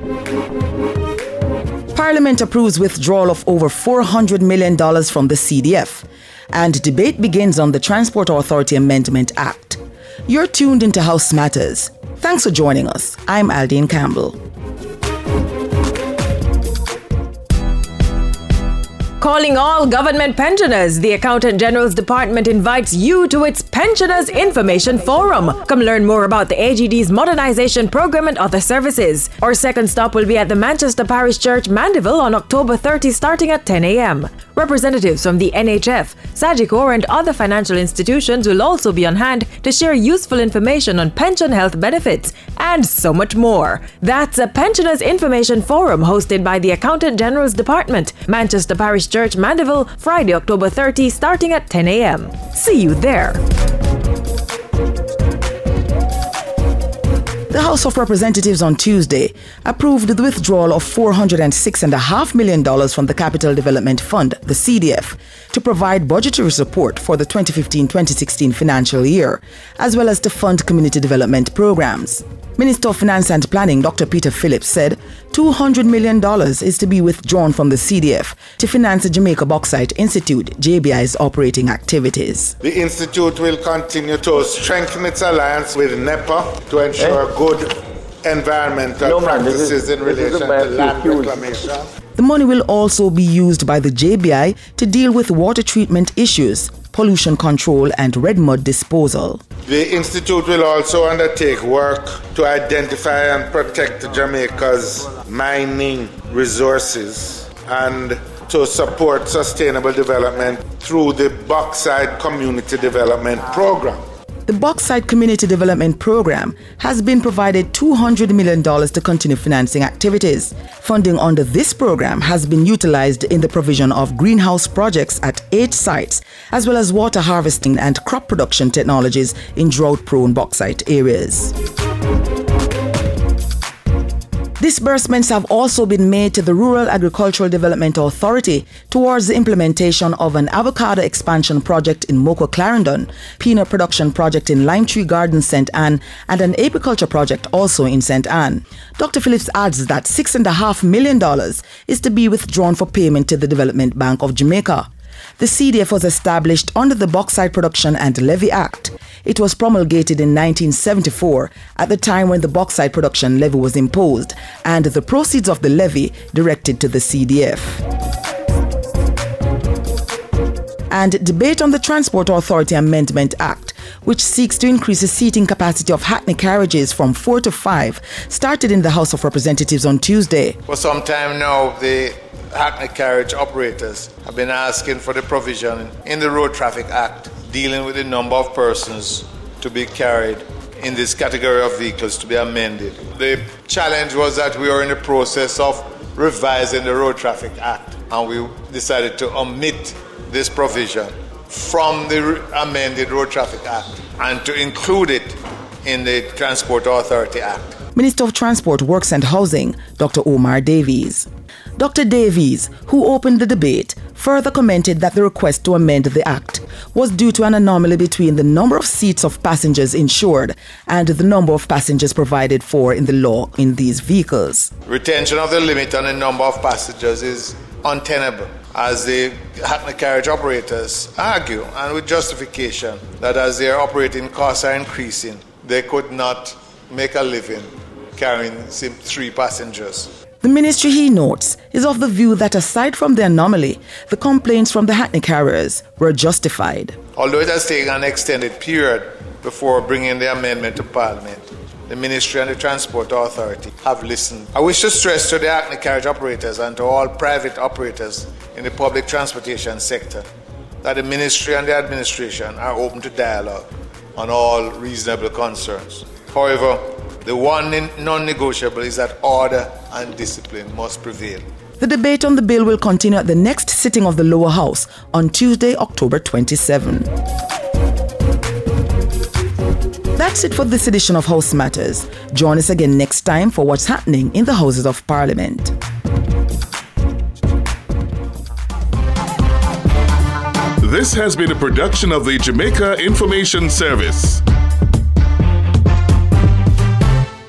Parliament approves withdrawal of over $400 million from the CDF, and debate begins on the Transport Authority Amendment Act. You're tuned into House Matters. Thanks for joining us. I'm Aldine Campbell. Calling all government pensioners, the Accountant General's Department invites you to its Pensioners Information Forum. Come learn more about the AGD's modernization program and other services. Our second stop will be at the Manchester Parish Church, Mandeville on October 30 starting at 10 a.m. Representatives from the NHF, Sagicor and other financial institutions will also be on hand to share useful information on pension health benefits and so much more. That's a Pensioners Information Forum hosted by the Accountant General's Department, Manchester Parish Church, Mandeville, Friday, October 30, starting at 10 a.m. See you there. The House of Representatives on Tuesday approved the withdrawal of $406.5 million from the Capital Development Fund, the CDF, to provide budgetary support for the 2015-2016 financial year, as well as to fund community development programs. Minister of Finance and Planning, Dr. Peter Phillips, said $200 million is to be withdrawn from the CDF to finance the Jamaica Bauxite Institute, JBI's operating activities. The Institute will continue to strengthen its alliance with NEPA to ensure good environmental practices in relation to land reclamation. The money will also be used by the JBI to deal with water treatment issues, pollution control and red mud disposal. The Institute will also undertake work to identify and protect Jamaica's mining resources and to support sustainable development through the Bauxite Community Development Program. The Bauxite Community Development Program has been provided $200 million to continue financing activities. Funding under this program has been utilized in the provision of greenhouse projects at 8 sites, as well as water harvesting and crop production technologies in drought-prone bauxite areas. Disbursements have also been made to the Rural Agricultural Development Authority towards the implementation of an avocado expansion project in Moco Clarendon, peanut production project in Lime Tree Garden, St. Anne, and an apiculture project also in St. Anne. Dr. Phillips adds that $6.5 million is to be withdrawn for payment to the Development Bank of Jamaica. The CDF was established under the Bauxite Production and Levy Act. It was promulgated in 1974 at the time when the Bauxite Production Levy was imposed and the proceeds of the levy directed to the CDF. And debate on the Transport Authority Amendment Act, which seeks to increase the seating capacity of Hackney carriages from 4 to 5, started in the House of Representatives on Tuesday. For some time now, the Hackney carriage operators have been asking for the provision in the Road Traffic Act dealing with the number of persons to be carried in this category of vehicles to be amended. The challenge was that we are in the process of revising the Road Traffic Act, and we decided to omit this provision from the amended Road Traffic Act and to include it in the Transport Authority Act. Minister of Transport, Works and Housing, Dr. Omar Davies. Dr. Davies, who opened the debate, further commented that the request to amend the Act was due to an anomaly between the number of seats of passengers insured and the number of passengers provided for in the law in these vehicles. Retention of the limit on the number of passengers is untenable, as the Hackney carriage operators argue, and with justification, that as their operating costs are increasing, they could not make a living carrying 3 passengers. The ministry, he notes, is of the view that aside from the anomaly, the complaints from the Hackney carriers were justified. Although it has taken an extended period before bringing the amendment to Parliament, the Ministry and the Transport Authority have listened. I wish to stress to the Hackney carriage operators and to all private operators in the public transportation sector that the Ministry and the administration are open to dialogue on all reasonable concerns. However, the one non-negotiable is that order and discipline must prevail. The debate on the bill will continue at the next sitting of the Lower House on Tuesday, October 27. That's it for this edition of House Matters. Join us again next time for what's happening in the Houses of Parliament. This has been a production of the Jamaica Information Service.